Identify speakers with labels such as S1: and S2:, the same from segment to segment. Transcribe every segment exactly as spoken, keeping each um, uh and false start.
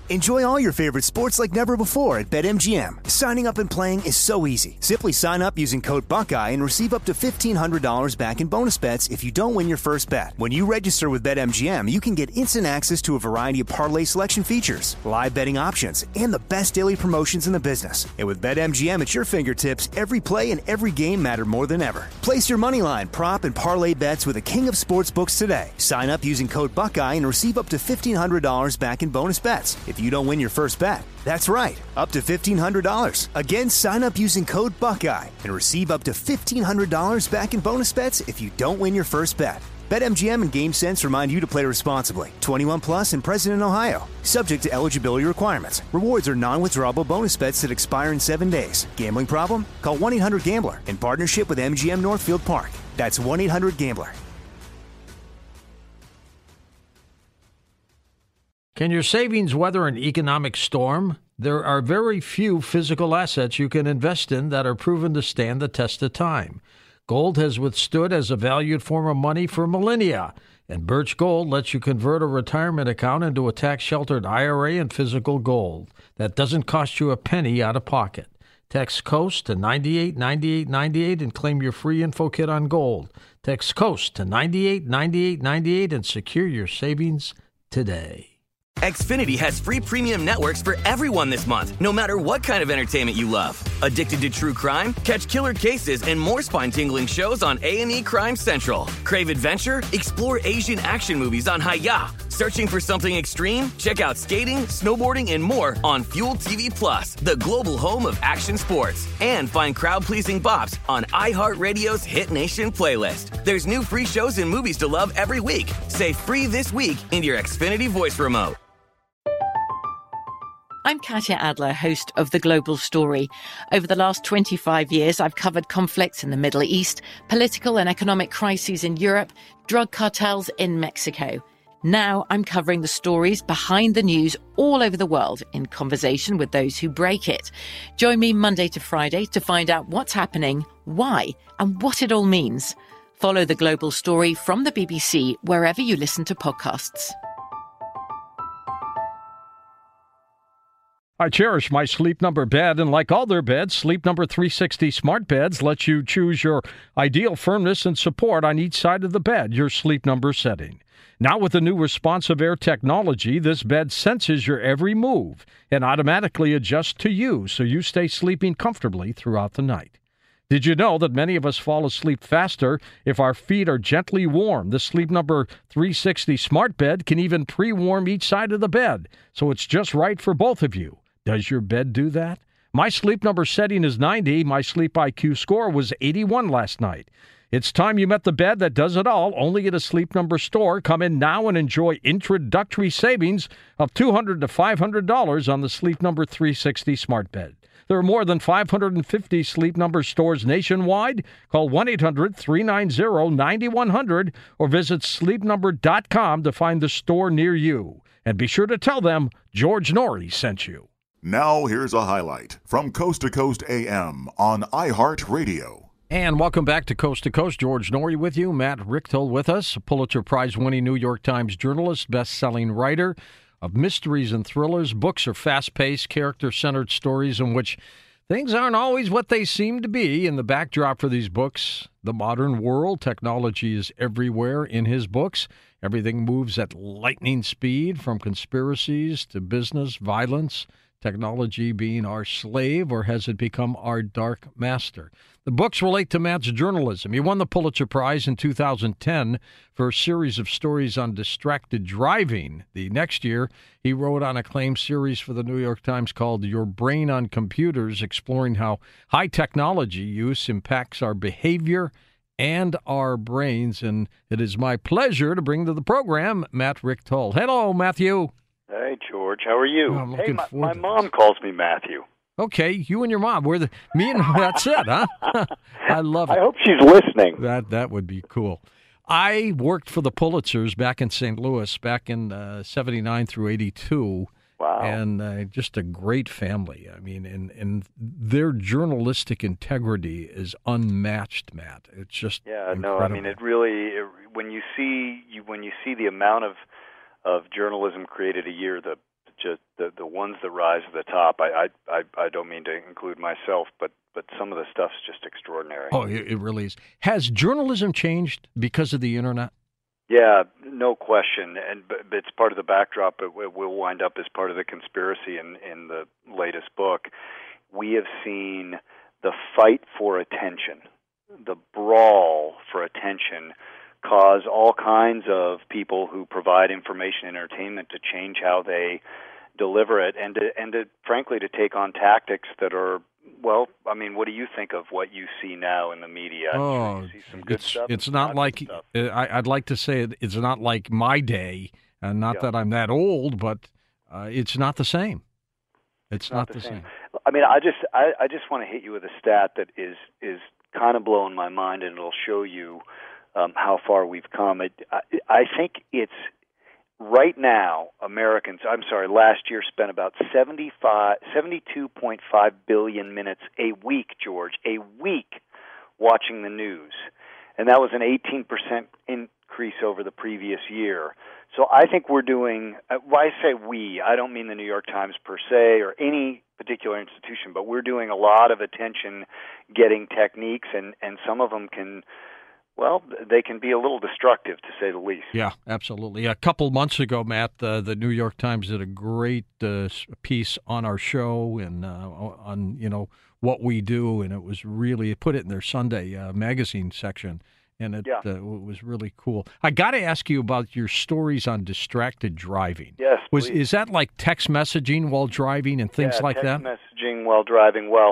S1: Enjoy all your favorite sports like never before at BetMGM. Signing up and playing is so easy. Simply sign up using code Buckeye and receive up to fifteen hundred dollars back in bonus bets if you don't win your first bet. When you register with BetMGM, you can get instant access to a variety of parlay selection features, live betting options, and the best daily promotions in the business. And with BetMGM at your fingertips, every play and every game matter more than ever. Place your moneyline, prop, and parlay bets with the king of sportsbooks today. Sign up using code Buckeye and receive up to fifteen hundred dollars back in bonus bets if you don't win your first bet. That's right, up to fifteen hundred dollars. Again, sign up using code Buckeye and receive up to fifteen hundred dollars back in bonus bets if you don't win your first bet. BetMGM and GameSense remind you to play responsibly. twenty-one plus and present in Ohio. Subject to eligibility requirements. Rewards are non-withdrawable bonus bets that expire in seven days. Gambling problem? Call one eight hundred gambler in partnership with M G M Northfield Park. That's one eight hundred gambler.
S2: Can your savings weather an economic storm? There are very few physical assets you can invest in that are proven to stand the test of time. Gold has withstood as a valued form of money for millennia, and Birch Gold lets you convert a retirement account into a tax-sheltered I R A and physical gold that doesn't cost you a penny out of pocket. Text COAST to nine eight nine eight nine eight and claim your free info kit on gold. Text COAST to nine eight nine eight nine eight and secure your savings today.
S3: Xfinity has free premium networks for everyone this month, no matter what kind of entertainment you love. Addicted to true crime? Catch killer cases and more spine-tingling shows on A and E Crime Central. Crave adventure? Explore Asian action movies on Hi-Ya. Searching for something extreme? Check out skating, snowboarding, and more on Fuel T V Plus, the global home of action sports. And find crowd-pleasing bops on iHeartRadio's Hit Nation playlist. There's new free shows and movies to love every week. Say free this week in your Xfinity voice remote.
S4: I'm Katya Adler, host of The Global Story. Over the last twenty-five years, I've covered conflicts in the Middle East, political and economic crises in Europe, drug cartels in Mexico. Now I'm covering the stories behind the news all over the world in conversation with those who break it. Join me Monday to Friday to find out what's happening, why, and what it all means. Follow The Global Story from the B B C wherever you listen to podcasts.
S2: I cherish my Sleep Number bed, and like all their beds, Sleep Number three sixty Smart Beds lets you choose your ideal firmness and support on each side of the bed, your Sleep Number setting. Now with the new responsive air technology, this bed senses your every move and automatically adjusts to you so you stay sleeping comfortably throughout the night. Did you know that many of us fall asleep faster if our feet are gently warm? The Sleep Number three sixty Smart Bed can even pre-warm each side of the bed, so it's just right for both of you. Does your bed do that? My Sleep Number setting is ninety. My Sleep I Q score was eighty-one last night. It's time you met the bed that does it all, only at a Sleep Number store. Come in now and enjoy introductory savings of two hundred dollars to five hundred dollars on the Sleep Number three sixty Smart Bed. There are more than five hundred fifty Sleep Number stores nationwide. Call one eight hundred three nine zero nine one zero zero or visit sleep number dot com to find the store near you. And be sure to tell them George Norrie sent you.
S5: Now here's a highlight from Coast to Coast A M on iHeartRadio.
S2: And welcome back to Coast to Coast. George Norrie with you. Matt Richtel with us, a Pulitzer Prize-winning New York Times journalist, best-selling writer of mysteries and thrillers. Books are fast-paced, character-centered stories in which things aren't always what they seem to be. In the backdrop for these books, the modern world, technology is everywhere in his books. Everything moves at lightning speed, from conspiracies to business, violence, technology being our slave, or has it become our dark master? The books relate to Matt's journalism. He won the Pulitzer Prize in two thousand ten for a series of stories on distracted driving. The next year, he wrote on an acclaimed series for the New York Times called Your Brain on Computers, exploring how high technology use impacts our behavior and our brains. And it is my pleasure to bring to the program Matt Richtel. Hello, Matthew.
S6: Hey, George. How are you?
S2: I'm
S6: hey,
S2: looking
S6: my,
S2: forward
S6: my
S2: to
S6: mom calls me Matthew.
S2: Okay, you and your mom. We're the me and that's it, huh? I love it.
S6: I hope she's listening.
S2: That that would be cool. I worked for the Pulitzers back in Saint Louis back in uh, seventy-nine through eighty-two.
S6: Wow.
S2: And uh, just a great family. I mean, and, and their journalistic integrity is unmatched, Matt. It's just
S6: yeah.
S2: incredible.
S6: No, I mean, it really it, when you see you when you see the amount of of journalism created a year, the just the, the ones that rise to the top. I I I don't mean to include myself, but but some of the stuff's just extraordinary.
S2: Oh, it really is. Has journalism changed because of the internet?
S6: Yeah, no question, and but it's part of the backdrop. It will wind up as part of the conspiracy in in the latest book. We have seen the fight for attention, the brawl for attention, cause all kinds of people who provide information and entertainment to change how they deliver it, and to, and to frankly to take on tactics that are, well, I mean, what do you think of what you see now in the media?
S2: Oh,
S6: you see some good
S2: it's
S6: stuff
S2: it's
S6: and
S2: not
S6: some
S2: like
S6: good stuff.
S2: uh, I, I'd like to say it, it's not like my day, and not
S6: Yeah.
S2: that I'm that old, but uh, it's not the same. It's,
S6: It's
S2: not, the same.
S6: I mean, I just I, I just want to hit you with a stat that is is kind of blowing my mind, and it'll show you um, how far we've come. It, I, I think it's right now Americans. I'm sorry, last year spent about seventy-five, seventy-two point five billion minutes a week, George, a week watching the news, and that was an eighteen percent increase over the previous year. So I think we're doing, why I say we, I don't mean the New York Times per se or any particular institution, but we're doing a lot of attention getting techniques, and, and some of them can, well, they can be a little destructive, to say the least.
S2: Yeah, absolutely. A couple months ago, Matt, uh, the New York Times did a great uh, piece on our show and uh, on, you know, what we do, and it was really, it put it in their Sunday uh, magazine section. And it,
S6: Yeah.
S2: uh, it was really cool. I got to ask you about your stories on distracted driving.
S6: Yes,
S2: Was
S6: please.
S2: Is that like text messaging while driving and things
S6: yeah,
S2: like
S6: text
S2: that?
S6: messaging while driving. Well,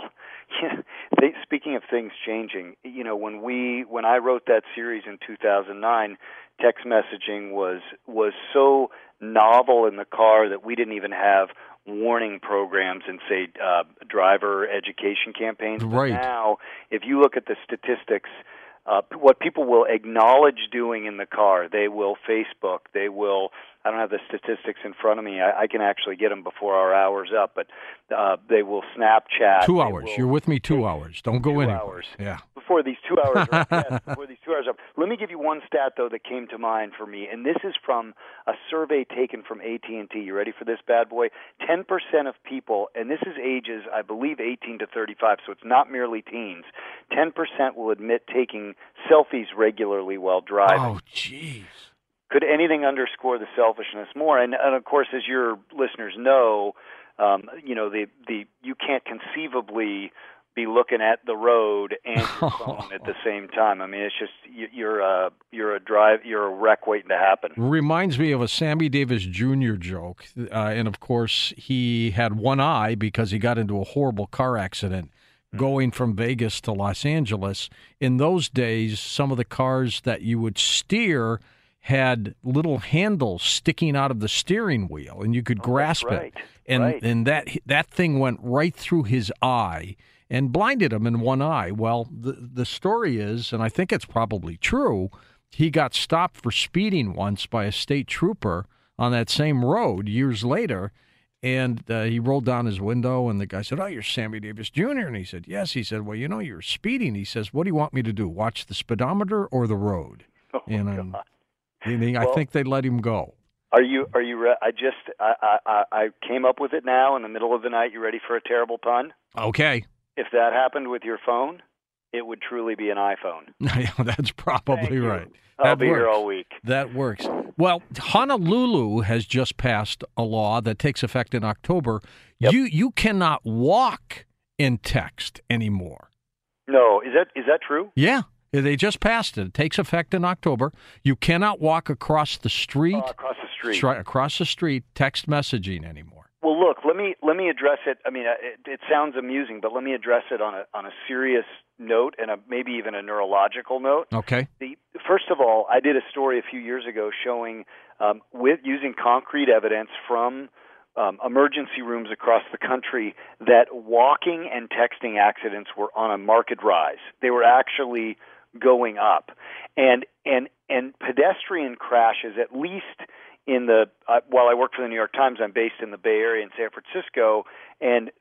S6: they, speaking of things changing, you know, when we when I wrote that series in two thousand nine, text messaging was was so novel in the car that we didn't even have warning programs and say uh, driver education campaigns. But
S2: Right.
S6: now, if you look at the statistics. Uh, what people will acknowledge doing in the car, they will Facebook, they will, I don't have the statistics in front of me, I, I can actually get them before our hour's up, but uh, they will Snapchat.
S2: Two
S6: they
S2: hours.
S6: will
S2: You're with me two
S6: take
S2: hours. Don't go
S6: two
S2: anywhere.
S6: hours.
S2: Yeah.
S6: Before these two hours are up, yes, before these two hours are up. Let me give you one stat, though, that came to mind for me, and this is from a survey taken from A T and T. You ready for this bad boy? ten percent of people, and this is ages, I believe, eighteen to thirty-five, so it's not merely teens, ten percent will admit taking selfies regularly while driving.
S2: Oh, jeez.
S6: Could anything underscore the selfishness more? And, and of course, as your listeners know, um, you know the the you can't conceivably be looking at the road and your phone at the same time. I mean, it's just you, you're a you're a drive you're a wreck waiting to happen.
S2: Reminds me of a Sammy Davis Junior joke, uh, and of course he had one eye because he got into a horrible car accident going from Vegas to Los Angeles. In those days, some of the cars that you would steer had little handles sticking out of the steering wheel, and you could
S6: Oh,
S2: grasp
S6: that's right.
S2: it. And
S6: Right.
S2: and that that thing went right through his eye and blinded him in one eye. Well, the the story is, and I think it's probably true, he got stopped for speeding once by a state trooper on that same road years later. And uh, he rolled down his window, and the guy said, "Oh, you're Sammy Davis Junior" And he said, "Yes." He said, "Well, you know, you're speeding." He says, "What do you want me to do, watch the speedometer or the road?"
S6: Oh,
S2: and um,
S6: God.
S2: and he- I
S6: Well-
S2: think they let him go.
S6: Are you are you? Re- I just I, I I came up with it now in the middle of the night. You ready for a terrible pun?
S2: Okay.
S6: If that happened with your phone, it would truly be an iPhone.
S2: Yeah, that's probably
S6: Thank you.
S2: right.
S6: I'll
S2: That
S6: be here
S2: works.
S6: all week.
S2: That works. Well, Honolulu has just passed a law that takes effect in October.
S6: Yep.
S2: You you cannot walk in text anymore.
S6: No, is that is that true?
S2: Yeah, they just passed it. It takes effect in October. You cannot walk across the street,
S6: Uh, across the street.
S2: stri- across the street, text messaging anymore.
S6: Well, look, let me let me address it. I mean, uh, it, it sounds amusing, but let me address it on a on a serious note and a, maybe even a neurological note.
S2: Okay.
S6: The, first of all, I did a story a few years ago showing um, with using concrete evidence from um, emergency rooms across the country that walking and texting accidents were on a marked rise. They were actually going up, and and and pedestrian crashes, at least in the uh, while I work for the New York Times, I'm based in the Bay Area in San Francisco, and the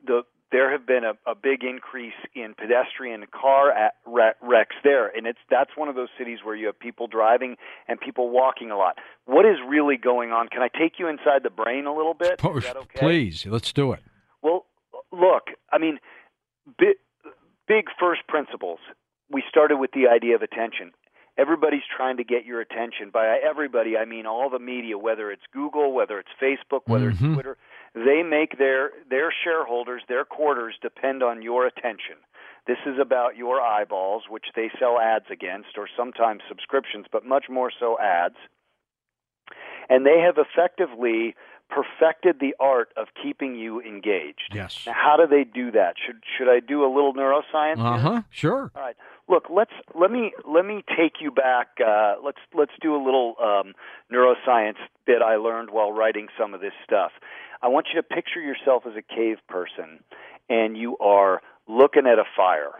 S6: there have been a, a big increase in pedestrian car at wrecks there, and it's that's one of those cities where you have people driving and people walking a lot. What is really going on? Can I take you inside the brain a little bit? Is that okay?
S2: Please, let's do it.
S6: Well, look, I mean, big, big first principles. We started with the idea of attention. Everybody's trying to get your attention. By everybody, I mean all the media, whether it's Google, whether it's Facebook, whether
S2: mm-hmm.
S6: it's Twitter. They make their, their shareholders, their quarters depend on your attention. This is about your eyeballs, which they sell ads against, or sometimes subscriptions, but much more so ads. And they have effectively perfected the art of keeping you engaged.
S2: Yes.
S6: Now, how do they do that? Should should I do a little neuroscience here?
S2: Uh-huh, sure.
S6: All right. Look, let's let me let me take you back. Uh, let's let's do a little um, neuroscience bit I learned while writing some of this stuff. I want you to picture yourself as a cave person, and you are looking at a fire,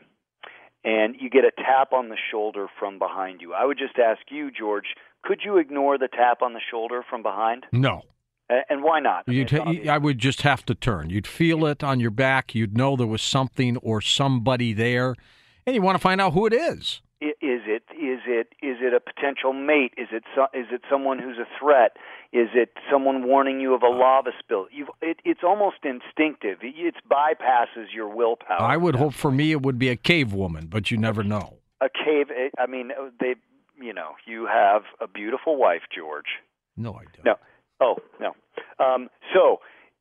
S6: and you get a tap on the shoulder from behind you. I would just ask you, George, could you ignore the tap on the shoulder from behind?
S2: No.
S6: And why not? I, mean,
S2: You'd, I would just have to turn. You'd feel it on your back. You'd know there was something or somebody there, and you want to find out who it is.
S6: Is it is it is it a potential mate? Is it so, is it someone who's a threat? Is it someone warning you of a lava spill? You've, it, it's almost instinctive. It, it bypasses your willpower.
S2: I would hope for me it would be a cave woman, but you never know.
S6: A cave. I mean, they. You know, you have a beautiful wife, George.
S2: No, I don't.
S6: No. Oh, no. Um, so,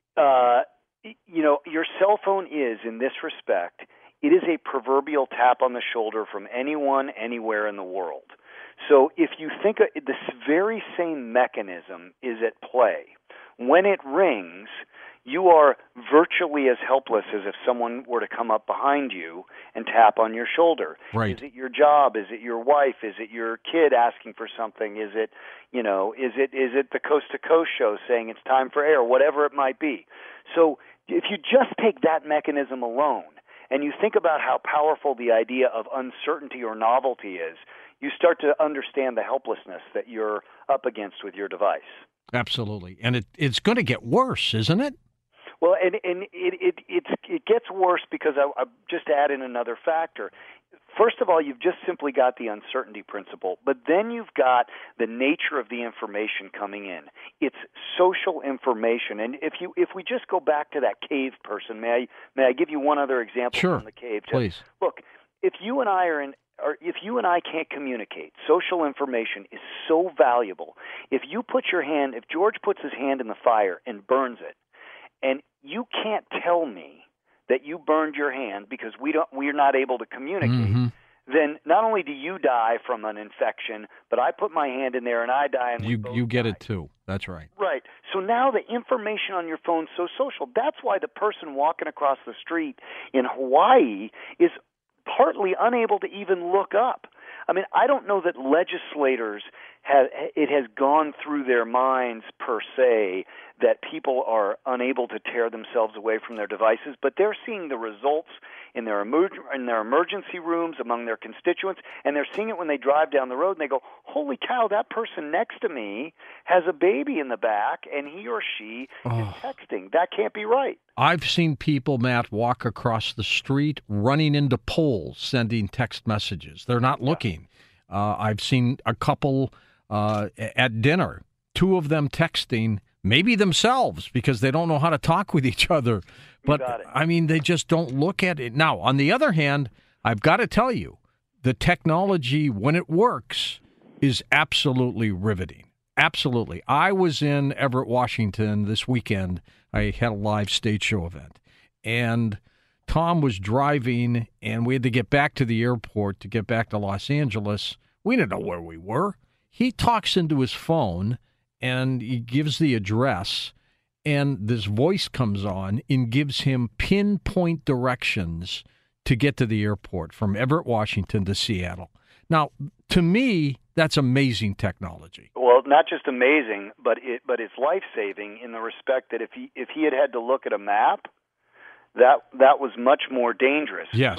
S6: uh, you know, your cell phone is, in this respect, it is a proverbial tap on the shoulder from anyone, anywhere in the world. So if you think of, this very same mechanism is at play. When it rings, you are virtually as helpless as if someone were to come up behind you and tap on your shoulder.
S2: Right.
S6: Is it your job? Is it your wife? Is it your kid asking for something? Is it, you know, is it is it the Coast to Coast show saying it's time for air? Whatever it might be. So if you just take that mechanism alone and you think about how powerful the idea of uncertainty or novelty is, you start to understand the helplessness that you're up against with your device.
S2: Absolutely. And it, it's going to get worse, isn't it?
S6: Well, and, and it, it, it's, it gets worse because I, I just add in another factor. First of all, you've just simply got the uncertainty principle, but then you've got the nature of the information coming in. It's social information, and if you if we just go back to that cave person, may I may I give you one other example
S2: sure.
S6: from the cave? Just,
S2: please.
S6: Look, if you and I are in. Or if you and I can't communicate, social information is so valuable. If you put your hand, if George puts his hand in the fire and burns it, and you can't tell me that you burned your hand because we don't, we're not able to communicate,
S2: mm-hmm.
S6: then not only do you die from an infection, but I put my hand in there and I die. And
S2: you
S6: we both
S2: you get
S6: die.
S2: it too. That's right.
S6: Right. So now the information on your phone is so social. That's why the person walking across the street in Hawaii is partly unable to even look up. I mean, I don't know that legislators have, it has gone through their minds per se that people are unable to tear themselves away from their devices, but they're seeing the results in their emer- in their emergency rooms among their constituents, and they're seeing it when they drive down the road and they go, holy cow, that person next to me has a baby in the back and he or she
S2: oh.
S6: is texting. That can't be right.
S2: I've seen people, Matt, walk across the street running into poles sending text messages. They're not looking. Uh, I've seen a couple uh, at dinner, two of them texting, maybe themselves because they don't know how to talk with each other. But, I mean, they just don't look at it. Now, on the other hand, I've got to tell you, the technology, when it works, is absolutely riveting. Absolutely. I was in Everett, Washington this weekend. I had a live stage show event. And Tom was driving, and we had to get back to the airport to get back to Los Angeles. We didn't know where we were. He talks into his phone, and he gives the address, and this voice comes on and gives him pinpoint directions to get to the airport from Everett, Washington to Seattle. Now, to me, that's amazing technology.
S6: Well, not just amazing, but it but it's life-saving in the respect that if he if he had had to look at a map, that that was much more dangerous.
S2: Yes.
S6: So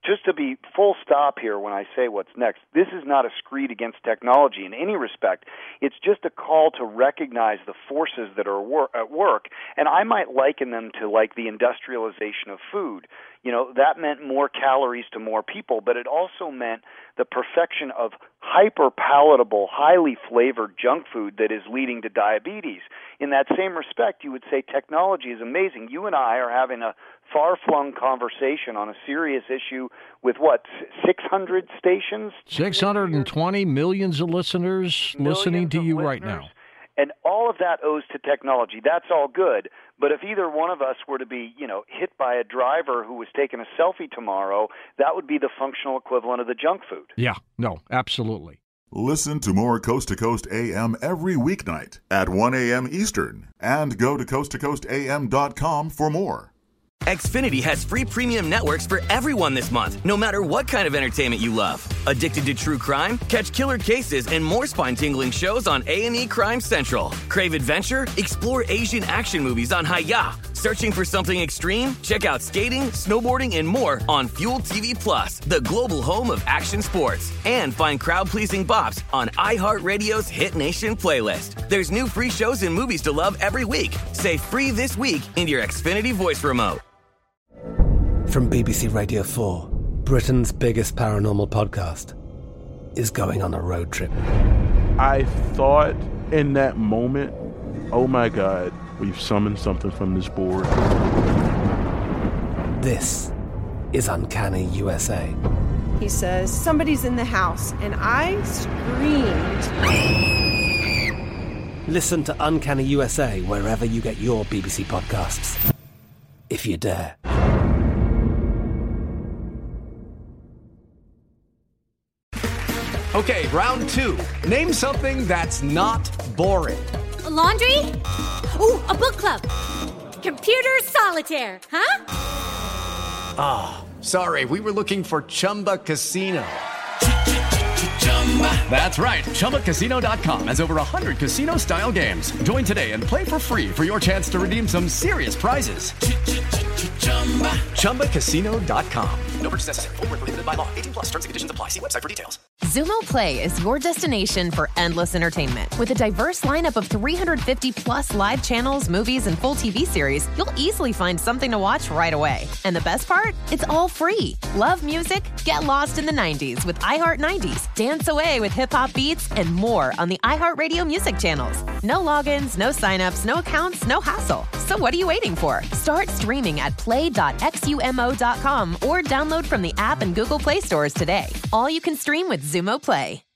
S6: just to be full stop here when I say what's next, this is not a screed against technology in any respect. It's just a call to recognize the forces that are wor- at work, and I might liken them to like the industrialization of food. You know, that meant more calories to more people, but it also meant the perfection of hyper-palatable, highly flavored junk food that is leading to diabetes. In that same respect, you would say technology is amazing. You and I are having a far-flung conversation on a serious issue with, what, six hundred stations?
S2: six hundred twenty millions of listeners
S6: Millions
S2: listening to
S6: of
S2: you
S6: listeners.
S2: right now.
S6: And all of that owes to technology. That's all good. But if either one of us were to be, you know, hit by a driver who was taking a selfie tomorrow, that would be the functional equivalent of the junk food.
S2: Yeah, no, absolutely.
S5: Listen to more Coast to Coast A M every weeknight at one a.m. Eastern. And go to coast to coast a m dot com for more.
S3: Xfinity has free premium networks for everyone this month, no matter what kind of entertainment you love. Addicted to true crime? Catch killer cases and more spine-tingling shows on A and E Crime Central. Crave adventure? Explore Asian action movies on Hi-Ya. Searching for something extreme? Check out skating, snowboarding, and more on Fuel T V Plus, the global home of action sports. And find crowd-pleasing bops on iHeartRadio's Hit Nation playlist. There's new free shows and movies to love every week. Say free this week in your Xfinity voice remote.
S7: From B B C Radio four, Britain's biggest paranormal podcast is going on a road trip.
S8: I thought in that moment, oh my God, we've summoned something from this board.
S7: This is Uncanny U S A.
S9: He says, somebody's in the house, and I screamed.
S7: Listen to Uncanny U S A wherever you get your B B C podcasts, if you dare.
S10: Okay, round two. Name something that's not boring.
S11: A laundry? Ooh, a book club. Computer solitaire, huh?
S10: Ah, oh, sorry, we were looking for Chumba Casino. That's right, Chumba Casino dot com has over one hundred casino-style games. Join today and play for free for your chance to redeem some serious prizes. Chumba Casino dot com. No purchase necessary. Void where prohibited by law. eighteen plus terms and conditions apply. See website for details.
S12: Xumo Play is your destination for endless entertainment. With a diverse lineup of three hundred fifty plus live channels, movies, and full T V series, you'll easily find something to watch right away. And the best part? It's all free. Love music? Get lost in the nineties with iHeart nineties. Dance away with hip-hop beats and more on the iHeartRadio music channels. No logins, no signups, no accounts, no hassle. So what are you waiting for? Start streaming at play dot xumo dot com or download from the app and Google Play stores today. All you can stream with Xumo Play.